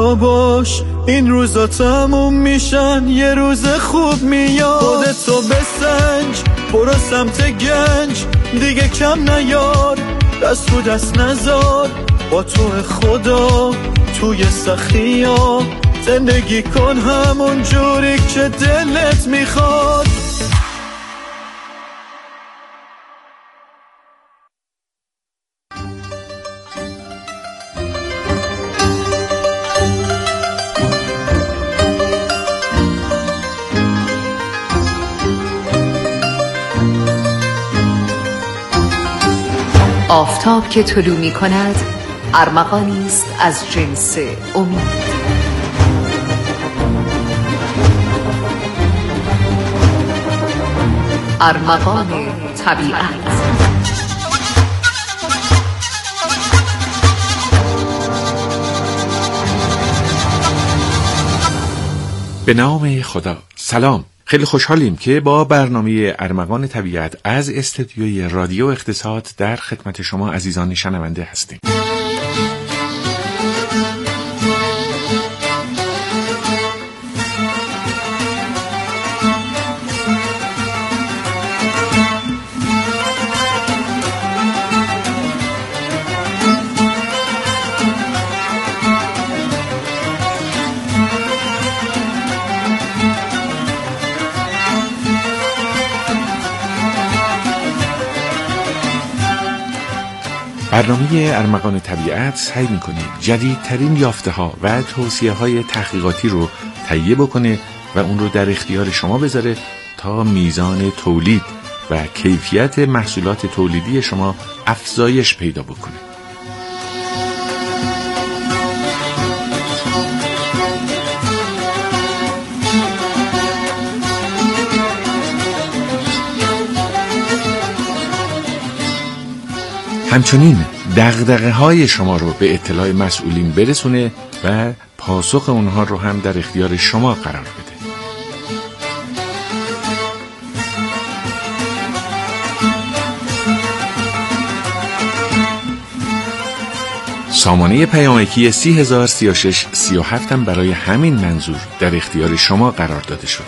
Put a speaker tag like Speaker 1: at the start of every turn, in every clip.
Speaker 1: تنها باش، این روزا تموم میشن یه روز خوب میاد. خودتو بسنج، برو سمت گنج، دیگه کم نیار، دست رو دست نزار، با تو خدا توی سخیا زندگی کن همون جوری که دلت میخواد.
Speaker 2: آفتاب که طلوع می کند ارمغانی است از جنس امید. ارمغان طبیعت.
Speaker 3: به نام خدا. سلام، خیلی خوشحالیم که با برنامه ارمغان طبیعت از استودیوی رادیو اقتصاد در خدمت شما عزیزان شنونده هستیم. برنامه ارمغان طبیعت سعی می‌کنه جدیدترین یافته‌ها و توصیه‌های تحقیقاتی رو تهیه بکنه و اون رو در اختیار شما بذاره تا میزان تولید و کیفیت محصولات تولیدی شما افزایش پیدا بکنه. همچنین دغدغه‌های شما رو به اطلاع مسئولین برسونه و پاسخ اونها رو هم در اختیار شما قرار بده. سامانه پیامکی 3003637 هم برای همین منظور در اختیار شما قرار داده شده.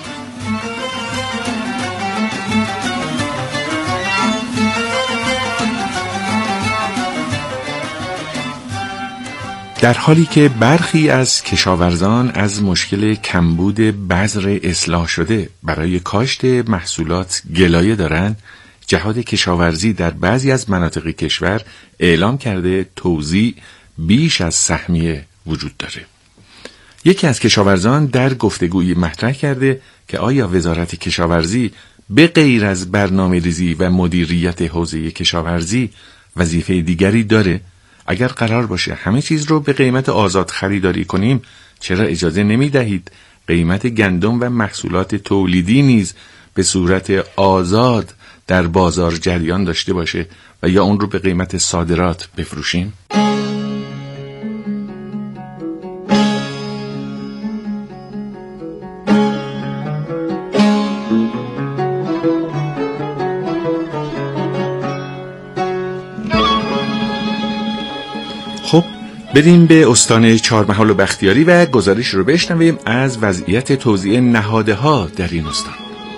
Speaker 3: در حالی که برخی از کشاورزان از مشکل کمبود بذر اصلاح شده برای کاشت محصولات گلایه دارند، جهاد کشاورزی در بعضی از مناطق کشور اعلام کرده توزیع بیش از سهمیه وجود داره. یکی از کشاورزان در گفتگویی مطرح کرده که آیا وزارت کشاورزی به غیر از برنامه‌ریزی و مدیریت حوزه کشاورزی وظیفه دیگری داره؟ اگر قرار باشه همه چیز رو به قیمت آزاد خریداری کنیم، چرا اجازه نمی دهید قیمت گندم و محصولات تولیدی نیز به صورت آزاد در بازار جریان داشته باشه و یا اون رو به قیمت صادرات بفروشیم؟ خب بریم به استان چهارمحال و بختیاری و گزارش رو بشنویم از وضعیت توزیع نهادها در این استان.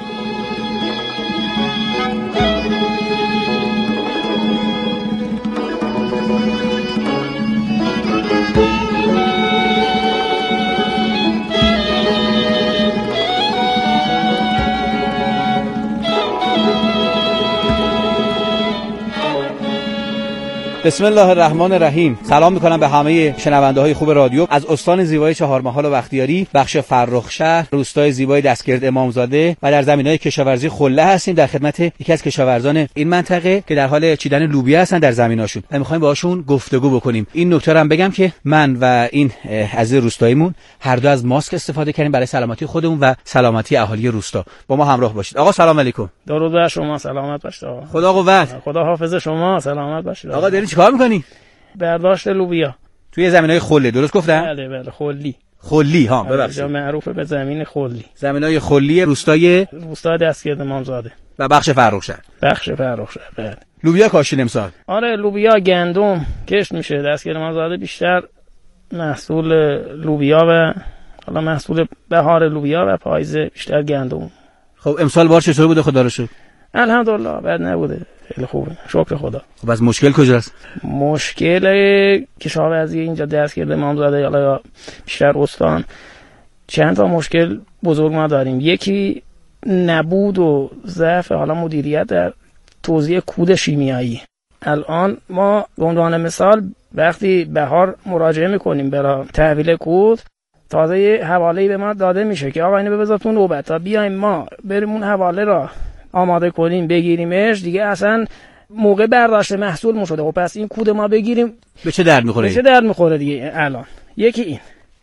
Speaker 4: بسم الله الرحمن الرحیم. سلام میکنم به همه شنونده های خوب رادیو از استان زیبای چهارمحال و بختیاری، بخش فرخ شهر، روستای زیبای دستگرد امامزاده و در زمینهای کشاورزی خله هستیم در خدمت یکی از کشاورزان این منطقه که در حال چیدن لوبیا هستن در زمیناشون و میخوایم باهاشون گفتگو بکنیم. این نکته رو هم بگم که من و این عزیز روستاییمون هر دو از ماسک استفاده کردیم برای سلامتی خودمون و سلامتی اهالی روستا. با ما همراه باشید. آقا سلام علیکم.
Speaker 5: درود بر شما، سلامت باشید آقا.
Speaker 4: خدا قوت.
Speaker 5: خدا حافظ شما، سلامت باشید
Speaker 4: آقا. دارین چیکار میکنی؟
Speaker 5: برداشت لوبیا
Speaker 4: توی زمینای خله، درست گفتم؟
Speaker 5: بله خلی.
Speaker 4: خلی ها، ببخشید.
Speaker 5: معروفه به زمین خلی.
Speaker 4: زمینای خلی روستای
Speaker 5: دستگرد امامزاده
Speaker 4: و بخش فرخ شهر.
Speaker 5: بله.
Speaker 4: لوبیا کاشتین امسال؟
Speaker 5: آره، لوبیا گندم کشت میشه. دستگرد امامزاده بیشتر محصول لوبیا و حالا محصول بهار لوبیا و پاییز بیشتر گندم.
Speaker 4: خب امسال بار چطور بوده خدا رو شکر؟
Speaker 5: الحمدلله بد نبوده، خیلی خوبه، شکر خدا.
Speaker 4: خب از مشکل کجاست؟
Speaker 5: مشکل کشاورزی اینجا دستگرد امامزاده حالا بیشتر استان چند تا مشکل بزرگ ما داریم. یکی نبود و ضعف حالا مدیریت در توزیع کود شیمیایی. الان ما به عنوان مثال وقتی بهار مراجعه میکنیم برای تحویل کود، تازه یه حواله‌ای به ما داده میشه که آقا اینو بذار تو نوبت تا بیایم ما بریم اون حواله را آماده کنیم بگیریمش، دیگه اصلا موقع برداشت محصول شده. خب پس این کود ما بگیریم
Speaker 4: به چه درد میخوره؟
Speaker 5: به چه درد میخوره دیگه الان؟ یکی این.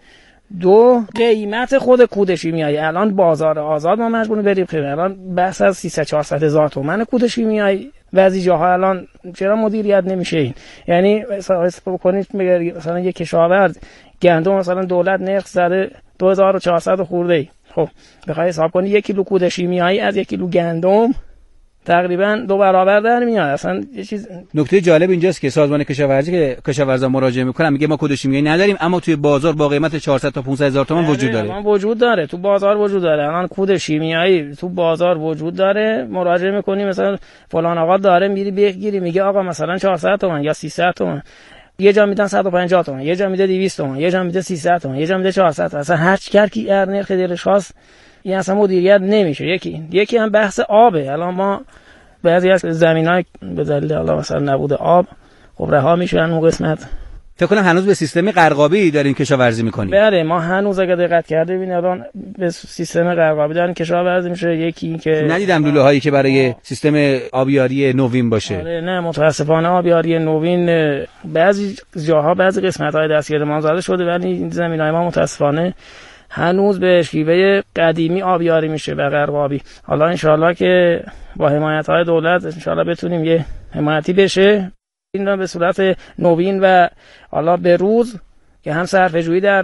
Speaker 5: دو، قیمت خود کود شیمیایی. الان بازار آزاد ما مجبوریم بریم خرید. الان بحث از 300-400 هزار تومان کود شیمیایی بعضی جاها الان چرا مدیریت نمیشه این؟ یعنی حساب کنید مثلا یک کشاورز گندم مثلا دولت نرخ زده 2400 خورده ای، خب بخوای حساب کنی 1 کیلو کود شیمیایی از 1 کیلو گندم تقریبا 2 برابر در میاد. اصلا یه چیز
Speaker 4: نکته جالب اینجاست که سازمان کشاورزی که کشاورزان مراجعه میکنن میگه ما کود شیمیایی نداریم، اما توی بازار با قیمت 400 تا 500 هزار تومان وجود داره.
Speaker 5: الان وجود داره، تو بازار وجود داره. الان کود شیمیایی تو بازار وجود داره، مراجعه میکنی مثلا فلان آقا داره، میری بگیری میگه آقا مثلا 400 تومان یا 300 تومان، یه جا میدن 150 تومان، یه جا میده 200 تومان، یه جا میده 300 تومان، یه جا میده 400. اصلا هر کی هر نرخ دلش خواست این اصلا مدیریت نمیشه. یکی هم بحث آبه. الان ما بعضی از زمینای به دلیل حالا مثلا نبود آب خب رها میشن اون قسمت.
Speaker 4: فکر کنم هنوز به سیستم قرقابی دارین کشاورزی میکنین.
Speaker 5: بله ما هنوز اگه دقت کرده ببینید الان به سیستم قرقابی دارن کشاورزی میشه. یکی که
Speaker 4: ندیدم لوله هایی که برای سیستم آبیاری نوین باشه.
Speaker 5: آره نه متاسفانه آبیاری نوین بعضی جاها بعضی قسمت های دستگیر ما زده شده، ولی این زمینای ما متاسفانه هنوز به شیوه قدیمی آبیاری میشه به قرقابی. حالا انشالله که با حمایت های دولت انشالله بتونیم یه حمایتی بشه این را به صورت نوین و حالا به روز که هم صرفه جویی در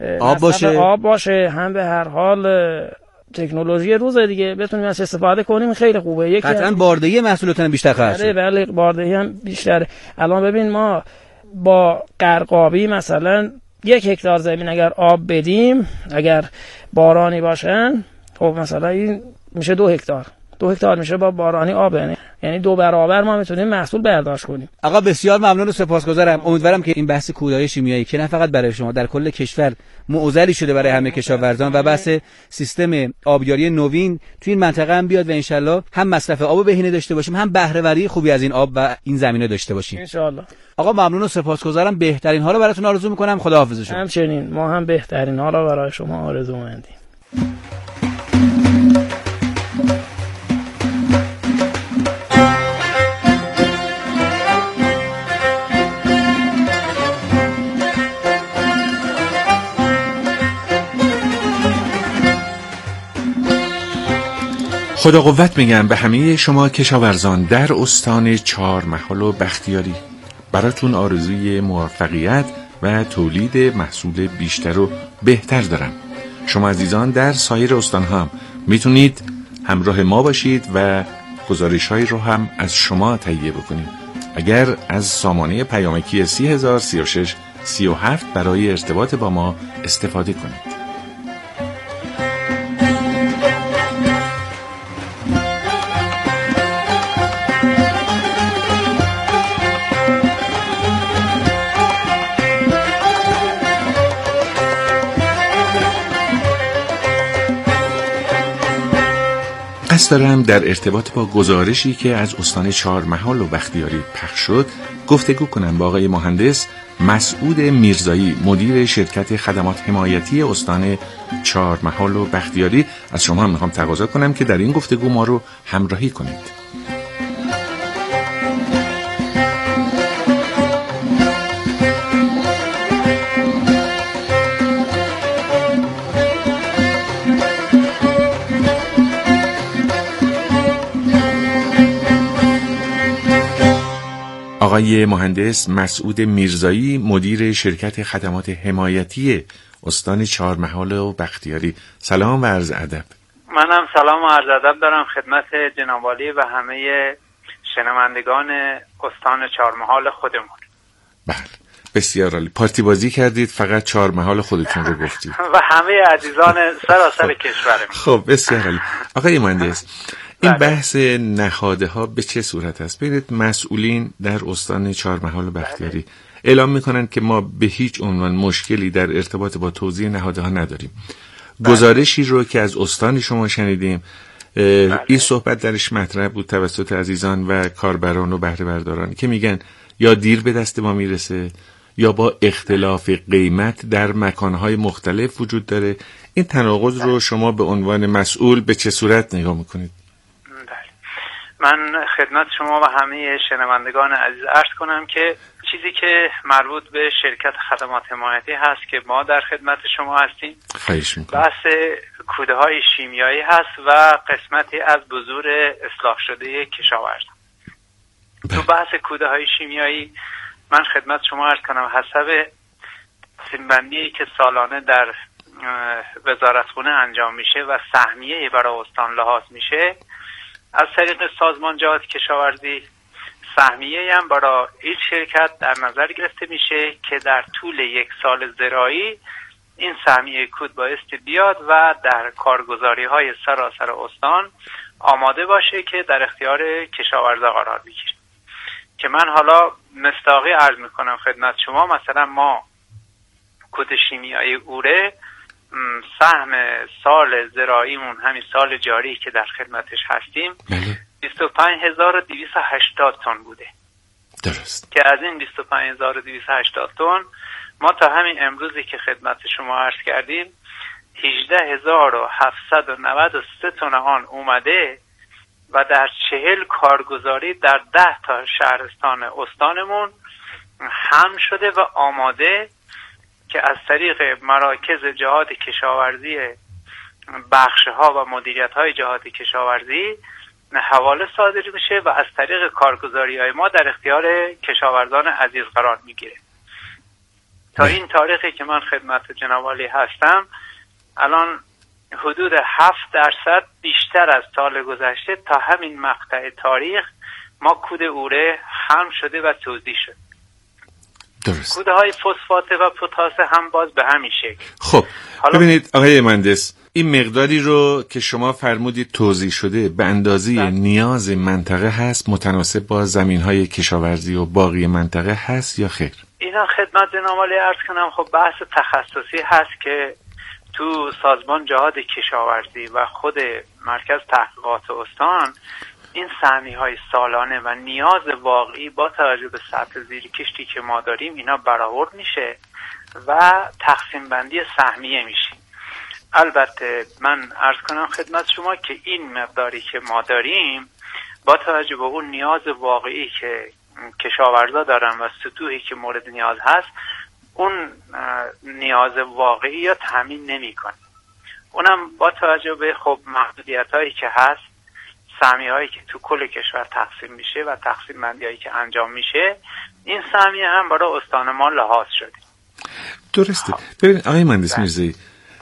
Speaker 5: آب باشه هم به هر حال تکنولوژی روز دیگه بتونیم از استفاده کنیم. خیلی خوبه.
Speaker 4: قطعا باردهی محصولاتون بیشتر خواهد شد.
Speaker 5: بله باردهی هم بیشتر. الان ببین ما با قرقابی مثلا 1 هکتار زمین اگر آب بدیم، اگر بارانی باشن، خب مثلا این میشه 2 هکتار. 2 هکتار میشه با بارانی آب، یعنی 2 برابر ما میتونیم محصول برداشت کنیم.
Speaker 4: آقا بسیار ممنون و سپاسگزارم. امیدوارم که این بحث کودهای شیمیایی که نه فقط برای شما در کل کشور معضلی شده برای همه کشاورزان و بحث سیستم آبیاری نوین توی این منطقه هم بیاد و انشالله هم مصرف آب بهینه داشته باشیم، هم بهره وری خوبی از این آب و این زمینه داشته باشیم
Speaker 5: ان شاء الله.
Speaker 4: آقا ممنون و سپاسگزارم. بهترین ها رو براتون آرزو میکنم. خداحافظ شما.
Speaker 5: همچنین ما هم بهترین ها رو برای شما آرزو مندیم.
Speaker 3: خدا قوت میگم به همه شما کشاورزان در استان چهارمحال و بختیاری. براتون آرزوی موفقیت و تولید محصول بیشتر و بهتر دارم. شما عزیزان در سایر استانها هم میتونید همراه ما باشید و گزارش‌هایی رو هم از شما تهیه بکنید. اگر از سامانه پیامکی 30,036 37 برای ارتباط با ما استفاده کنید. قصد دارم در ارتباط با گزارشی که از استان چهارمحال و بختیاری پخش شد گفتگو کنم با آقای مهندس مسعود میرزایی، مدیر شرکت خدمات حمایتی استان چهارمحال و بختیاری. از شما هم میخوام تقاضا کنم که در این گفتگو ما رو همراهی کنید. آقای مهندس مسعود میرزایی، مدیر شرکت خدمات حمایتی استان چهارمحال و بختیاری. سلام و عرض ادب.
Speaker 6: منم سلام و عرض ادب دارم خدمت جناب عالی و همه شنوندگان استان چهارمحال خودمون.
Speaker 3: بله، بسیار عالی. پارتی بازی کردید، فقط 4 محال خودتون رو گفتید
Speaker 6: و همه عزیزان سراسر کشورم.
Speaker 3: خب بسیار عالی. آقای مهندس، این بحث نهاده ها به چه صورت است؟ ببینید مسئولین در استان چهارمحال و بختیاری اعلام میکنند که ما به هیچ عنوان مشکلی در ارتباط با توزیع نهاده ها نداریم. گزارشی رو که از استان شما شنیدیم این صحبت درش مطرح بود توسط عزیزان و کاربران و بهره برداران که میگن یا دیر به دست ما میرسه یا با اختلاف قیمت در مکانهای مختلف وجود داره. این تناقض رو شما به عنوان مسئول به چه صورت نگاه میکنید؟
Speaker 6: من خدمت شما و همه شنوندگان عزیز عرض کنم که چیزی که مربوط به شرکت خدمات حمایتی هست که ما در خدمت شما هستیم،
Speaker 3: خواهش میکنم.
Speaker 6: بحث کوده های شیمیایی هست و قسمتی از بذور اصلاح شده کشاورز. تو بحث کوده های شیمیایی من خدمت شما عرض کنم حسب تقسیم‌بندی که سالانه در وزارتخونه انجام میشه و سهمیه برای استان لحاظ میشه، از طریق سازمان جهاد کشاورزی سهمیه هم برای این شرکت در نظر گرفته میشه که در طول 1 سال زراعی این سهمیه کود بایستی بیاد و در کارگزاری های سراسر استان آماده باشه که در اختیار کشاورزا قرار بگیره. که من حالا مصداقی عرض میکنم خدمت شما، مثلا ما کود شیمیایی اوره سهم سال زراعیمون همین سال جاری که در خدمتش هستیم 25280 تن بوده.
Speaker 3: درست.
Speaker 6: که از این 25280 تن ما تا همین امروزی که خدمت شما عرض کردیم 18793 تن آن اومده و در 40 کارگزاری در 10 تا شهرستان استانمون هم شده و آماده که از طریق مراکز جهاد کشاورزی بخش‌ها و مدیریت‌های جهاد کشاورزی حواله صادر میشه و از طریق کارگزاری‌های ما در اختیار کشاورزان عزیز قرار میگیره. تا این تاریخی که من خدمت جناب عالی هستم الان حدود 7% بیشتر از سال گذشته تا همین مقطع تاریخ ما کود اوره هم شده و توزیع شد.
Speaker 3: درست.
Speaker 6: کوده های فسفات و پتاس هم باز به همین شکل.
Speaker 3: خب ببینید آقای مهندس، این مقداری رو که شما فرمودید توزیع شده به اندازه نیاز منطقه هست، متناسب با زمین‌های کشاورزی و باقی منطقه هست یا خیر؟
Speaker 6: اینا خدمت جناب عالی عرض کنم خب بحث تخصصی هست که تو سازمان جهاد کشاورزی و خود مرکز تحقیقات استان این سهمیه‌های سالانه و نیاز واقعی با توجه به سطح زیرکشتی که ما داریم اینا برآورد میشه و تقسیم بندی سهمیه میشه. البته من عرض کنم خدمت شما که این مقداری که ما داریم با توجه به اون نیاز واقعی که کشاورزا دارن و سطوحی که مورد نیاز هست اون نیاز واقعی یا تامین نمی‌کنه. اونم با توجه به خب محدودیت‌هایی که هست، سهمیه‌هایی که تو کل کشور تقسیم میشه و تقسیم بندی‌هایی که انجام میشه، این سهمیه هم برای استان ما لحاظ شده.
Speaker 3: درسته. ببین آقای مهندس میرزایی،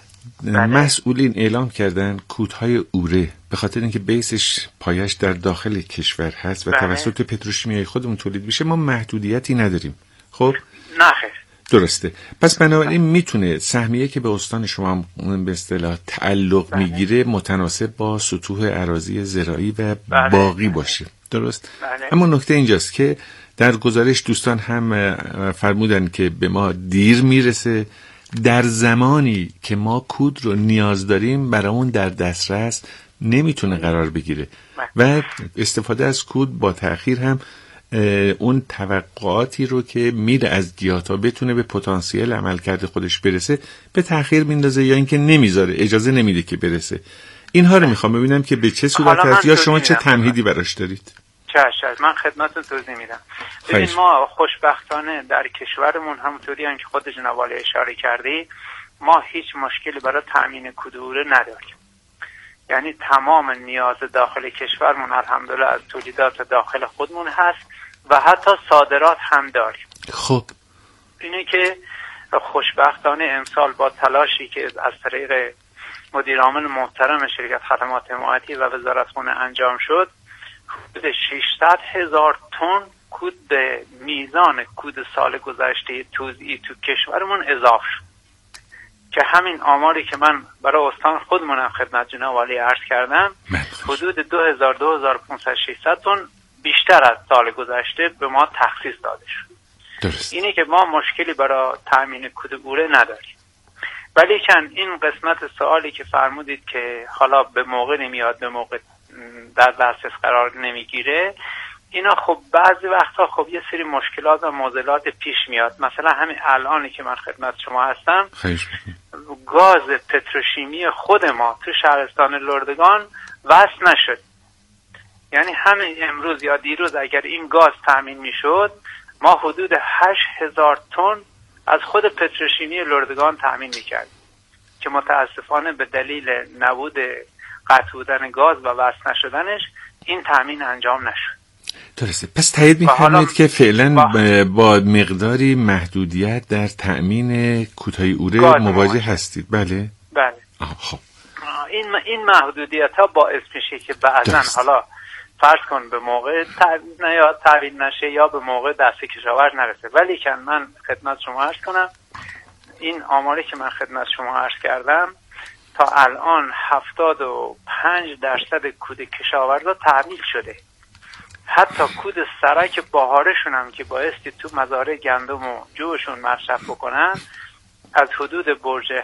Speaker 3: مسئولین اعلام کردن کودهای اوره به خاطر اینکه بیسش پایش در داخل کشور هست و توسط پتروشیمیایی خودمون تولید میشه ما محدودیتی نداریم. خب
Speaker 6: نه خیر.
Speaker 3: درسته. پس بنابراین میتونه سهمیه که به استان شما به اصطلاح تعلق میگیره متناسب با سطوح اراضی زراعی و باقی باشه. درست؟ اما نکته اینجاست که در گزارش دوستان هم فرمودن که به ما دیر میرسه، در زمانی که ما کود رو نیاز داریم برامون در دسترس نمیتونه قرار بگیره و استفاده از کود با تأخیر هم اون توقعاتی رو که میره از گیاه تا بتونه به پتانسیل عملکرد خودش برسه به تأخیر میندازه یا اینکه نمیذاره، اجازه نمیده که برسه. اینها رو میخوام ببینم که به چه صورت هست یا شما چه تمهیدی براش دارید.
Speaker 6: چشم من خدمتتون توضیح میدم. ببین ما خوشبختانه در کشورمون همونطوری هم که خود جناب عالی اشاره کردی ما هیچ مشکلی برای تامین کدوره نداریم. یعنی تمام نیاز داخل کشورمون الحمدلله از تولیدات داخل خودمون هست و حتی صادرات هم داریم.
Speaker 3: خب
Speaker 6: اینه که خوشبختانه امسال با تلاشی که از طریق مدیر عامل محترم شرکت خدمات حمایتی و وزارتخونه انجام شد حدود 600,000 تن کود به میزان کود سال گذشته توزیعی تو کشورمون اضافه شد که همین آماری که من برای استان خودمونم خدمت جناب والی عرض کردم حدود 2000 2500 600 تن بیشتر از سال گذشته به ما تخصیص داده شد.
Speaker 3: درست.
Speaker 6: اینه که ما مشکلی برای تامین کود اوره نداریم. ولی کن این قسمت سوالی که فرمودید که حالا به موقع نمیاد، به موقع در دسترس قرار نمیگیره، اینا خب بعضی وقتا خب یه سری مشکلات و معضلات پیش میاد. مثلا همین الانی که من خدمت شما هستم گاز پتروشیمی خود ما تو شهرستان لردگان وصل نشد. یعنی همین امروز یا دیروز اگر این گاز تامین میشد ما حدود 8000 تن از خود پتروشیمی لردگان تامین میکردیم که متاسفانه به دلیل نبود قطع بودن گاز و وصل نشدنش این تامین انجام نشد.
Speaker 3: درسته. پس تایید می‌فرمایید که فعلا با مقداری محدودیت در تأمین کوتاه اوره مواجه هستید. بله.
Speaker 6: بله.
Speaker 3: خب.
Speaker 6: این محدودیت‌ها باعث میشه که بعضن حالا فرض کن به موقع تحویل نشه یا به موقع دست کشاورز نرسه. ولی که من خدمت شما عرض کنم این آماری که من خدمت شما عرض کردم تا الان 75% کود کشاورزا تحویل شده. حتی کود سرک بهارشون هم که بایستی تو مزارع گندم و جوشون مصرف بکنن از حدود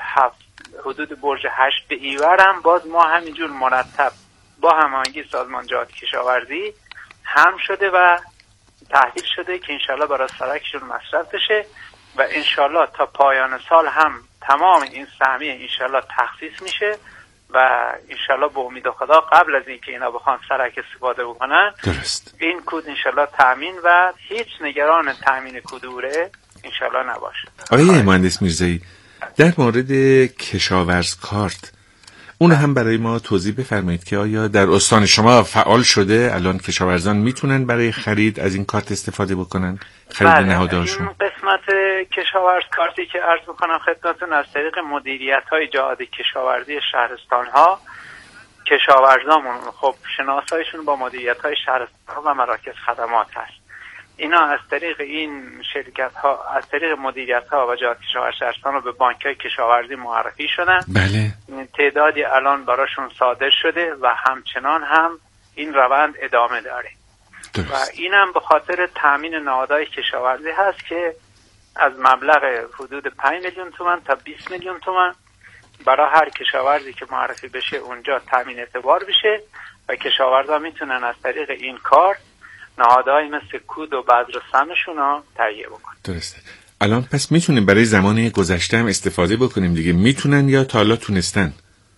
Speaker 6: برج 8 به ایور هم باز ما همینجور مرتب با هماهنگی سازمان جهاد کشاورزی هم شده و تحویل شده که انشالله برای سرکشون مصرف بشه و انشالله تا پایان سال هم تمام این سهمیه انشالله تخصیص میشه و انشالله به امید خدا قبل از اینکه اینا بخوان سرک استفاده بکنن
Speaker 3: درست.
Speaker 6: این کود انشالله تامین و هیچ نگران تامین کود اوره انشالله نباشه.
Speaker 3: آقای مهندس میرزایی در مورد کشاورز کارت اون هم برای ما توضیح بفرمایید که آیا در استان شما فعال شده؟ الان کشاورزان میتونن برای خرید از این کارت استفاده بکنن؟ خرید نهادهاشون؟
Speaker 6: این قسمت کشاورز کارتی که عرض میکنم خدمتتون از طریق مدیریت‌های جهاد کشاورزی شهرستان‌ها کشاورزامون خب شناساییشون با مدیریت‌های شهرستان‌ها و مراکز خدمات هست. اینا از طریق این شرکت‌ها از طریق مدیریت‌ها و جهاد کشاورزی شهرستان رو به بانک‌های کشاورزی معرفی شدن.
Speaker 3: بله.
Speaker 6: تعدادی الان براشون صادر شده و همچنان هم این روند ادامه داره.
Speaker 3: درست.
Speaker 6: و اینم به خاطر تامین نهادهای کشاورزی هست که از مبلغ حدود 5 میلیون تومان تا 20 میلیون تومان برای هر کشاورزی که معرفی بشه اونجا تامین اعتبار بشه و کشاورزا میتونن از طریق این کار نهادهای مثل کود و بذر و سمشون رو تهیه بکنن.
Speaker 3: درسته. الان پس میتونیم برای زمان گذشته هم استفاده بکنیم دیگه، میتونن یا تا حالا تونستن؟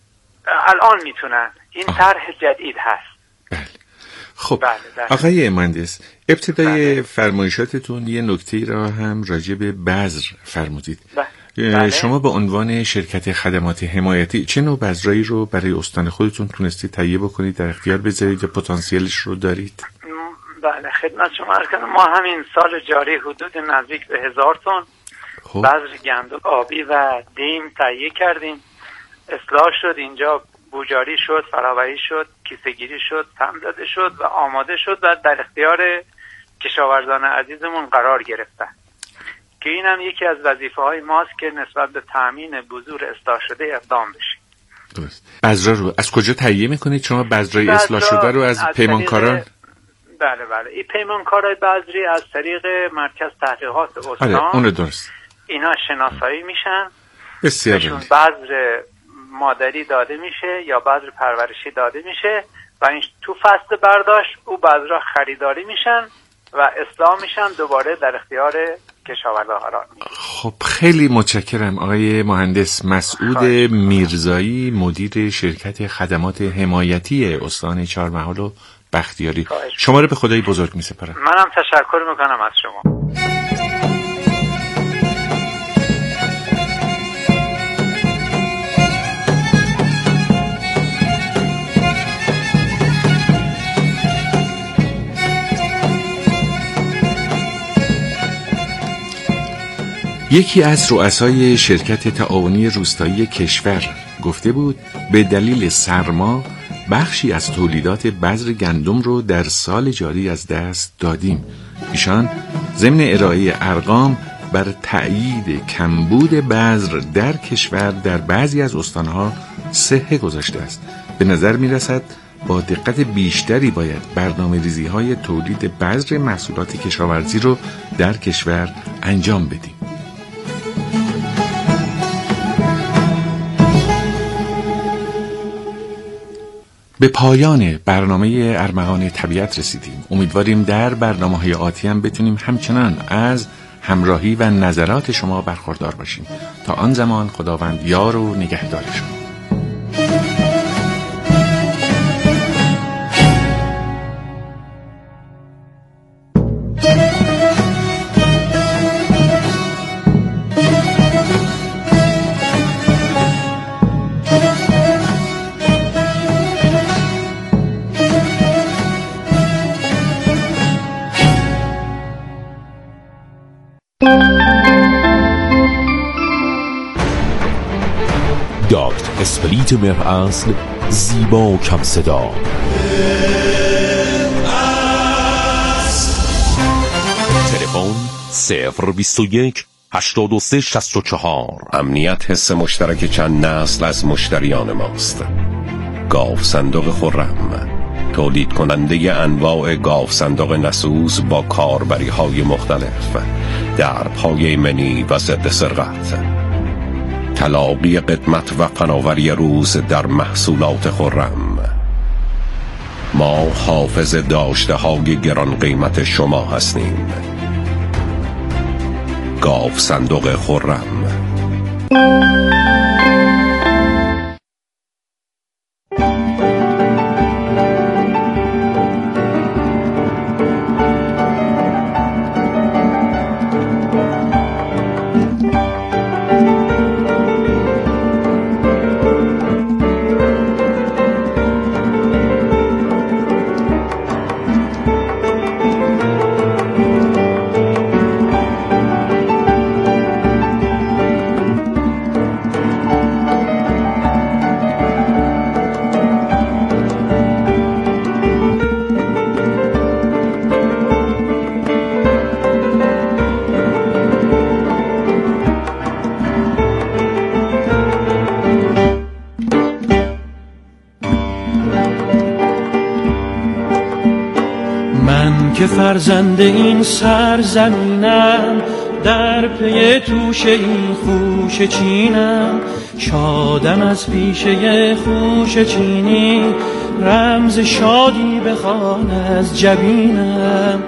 Speaker 6: الان میتونن. این طرح جدید هست.
Speaker 3: بله. خب
Speaker 6: بله.
Speaker 3: آقای مهندس ابتدای فرمایشاتتون یه نکته را هم راجع به بذر فرمودید.
Speaker 6: بله.
Speaker 3: شما به عنوان شرکت خدمات حمایتی چه نوع بذرایی رو برای استان خودتون تونستید تهیه بکنید، در اختیار بذارید یا پتانسیلش رو دارید؟
Speaker 6: بله خدمت شما عرض کنم ما همین سال جاری حدود نزدیک به 1000 تن بذر گندم آبی و دیم تهیه کردیم. اصلاح شد، اینجا بوجاری شد، فراوری شد، کیسه‌گیری شد، سم داده شد و آماده شد و در اختیار کشاورزان عزیزمون قرار گرفتن که این هم یکی از وظیفه‌های ماست که نسبت به تامین بذور اصلاح شده اقدام بشیم.
Speaker 3: درست. بذرا رو از کجا تهیه میکنید شما؟ بذرای اصلاح شده رو از پیمانکاران؟
Speaker 6: بله. این پیمانکارای بذری از طریق مرکز تحقیقات استان.
Speaker 3: آره اون درست.
Speaker 6: اینا شناسایی میشن.
Speaker 3: بسیار
Speaker 6: بهشون بذر مادری داده میشه یا بذر پرورشی داده میشه و این تو فصل برداشت او بذرها خریداری میشن و اصلاح میشن دوباره در اختیار کشاورزا قرار میگیرن.
Speaker 3: خب خیلی متشکرم آقای مهندس مسعود میرزایی، مدیر شرکت خدمات حمایتی استان چهارمحال و بختیاری. شما رو به خدای بزرگ میسپارم.
Speaker 6: منم تشکر میکنم از شما.
Speaker 3: یکی از رؤسای شرکت تعاونی روستایی کشور گفته بود به دلیل سرما بخشی از تولیدات بذر گندم رو در سال جاری از دست دادیم ایشان ضمن ارائه ارقام بر تأیید کمبود بذر در کشور در بعضی از استانها صحه گذاشته است. به نظر می رسد با دقت بیشتری باید برنامه‌ریزی‌های تولید بذر محصولات کشاورزی رو در کشور انجام بدیم. به پایان برنامه ارمغان طبیعت رسیدیم. امیدواریم در برنامه‌های آتی هم بتونیم همچنان از همراهی و نظرات شما برخوردار باشیم. تا آن زمان خداوند یار و نگهدار شما.
Speaker 7: دکتر اسپریت مهراصل، زیبا و کم صدا. تلفن 021 83 64.
Speaker 8: امنیت حس مشترک چند نسل از مشتریان ماست. گاو صندوق خرم، تولید کننده انواع گاو صندوق نسوز با کاربری های مختلف، درپای ایمنی و ضد سرقت. تلاقی قدمت و فناوری روز در محصولات خرم. ما حافظ داشته های گران قیمت شما هستیم. گاو صندوق خرم.
Speaker 1: که فرزند این سرزمینم، در پی توشه این خوش چینم. شادم از پیشه خوش چینی، رمز شادی بخوان از جبینم.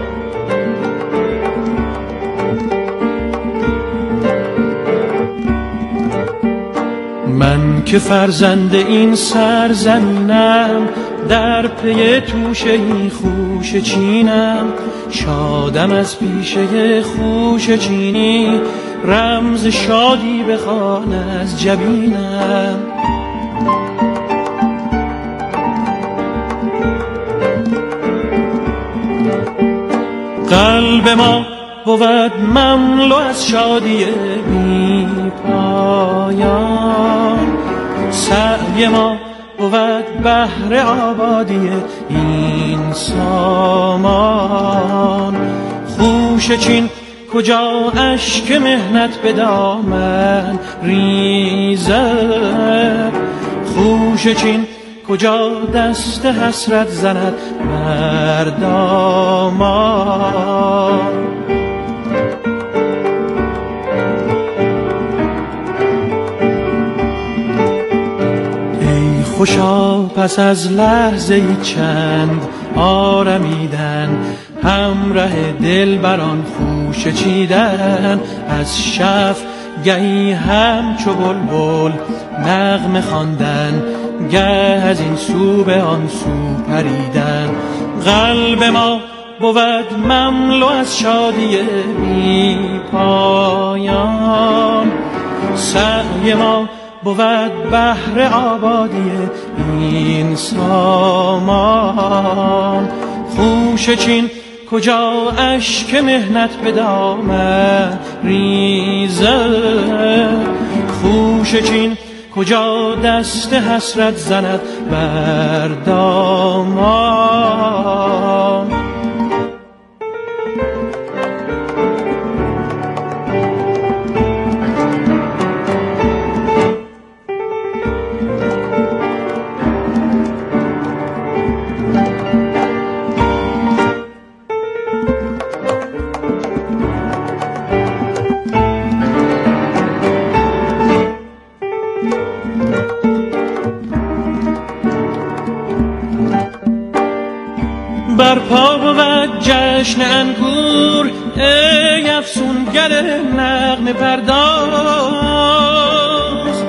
Speaker 1: من که فرزند این سرزمینم، در پی توشه این خوش چینم. شادم از پیشه خوش چینی، رمز شادی بخوان از جبینم. قلب ما بود مملو از شادی بی پایان، سعی ما بود بهر آبادی این سامان. خوش چین کجا اشک مهنت به دامن ریزد، خوش چین کجا دست حسرت زند بر دامان. خوشا پس از لحظه چند آرمیدن، همراه دل بران خوش چیدن. از شف گهی همچو بلبل نغمه خواندن، گه از این سو به آن سو پریدن. قلب ما بود مملو از شادی بی پایان، سعی ما بود بهر آبادی این سامان. خوش چین کجا اشک مهنت به دامن ریزد، خوش چین کجا دست حسرت زند بر دامان.
Speaker 9: برپا بود جشن انگور ای افسونگر نغمه پرداز.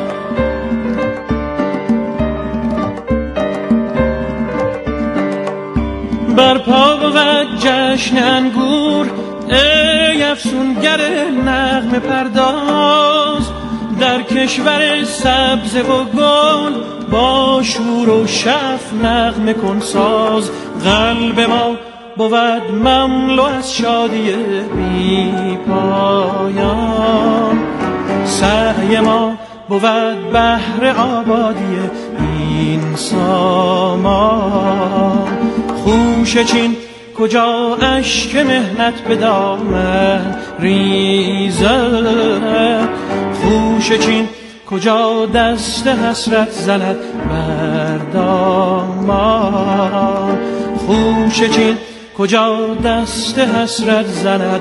Speaker 9: برپا بود جشن انگور ای افسونگر نغمه پرداز. در کشور سبز و گل با شور و شف نغمه کن ساز. قلب ما بود مملو از شادی بی پایان، سعی ما بود بهر آبادی این سامان. خوشه چین کجا اشک مهنت به دامن ریزد، خوشه چین کجا دست حسرت زند بر دامان. خوشه چین کجا دست حسرت زند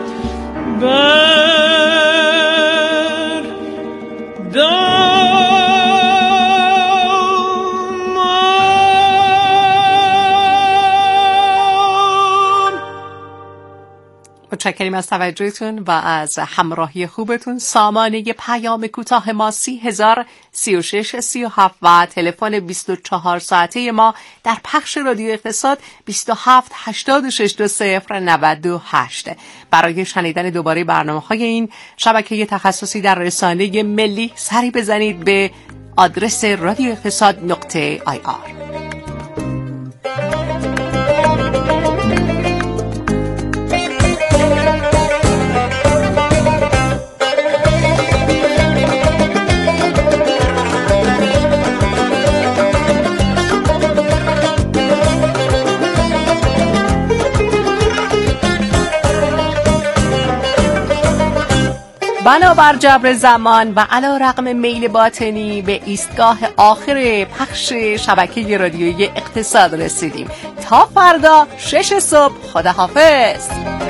Speaker 9: بر دامان.
Speaker 10: متشکریم از توجهتون و از همراهی خوبتون. سامانه پیام کوتاه ما 30,036 37 و تلفن 24 ساعته ما در پخش رادیو اقتصاد 27 86 20 98. برای شنیدن دوباره برنامه‌های این شبکه تخصصی در رسانه ملی سری بزنید به آدرس radioeqtasad.ir. بنابر جبر زمان و علی رغم میل باطنی به ایستگاه آخر پخش شبکه رادیویی اقتصاد رسیدیم. تا فردا 6 صبح، خداحافظ.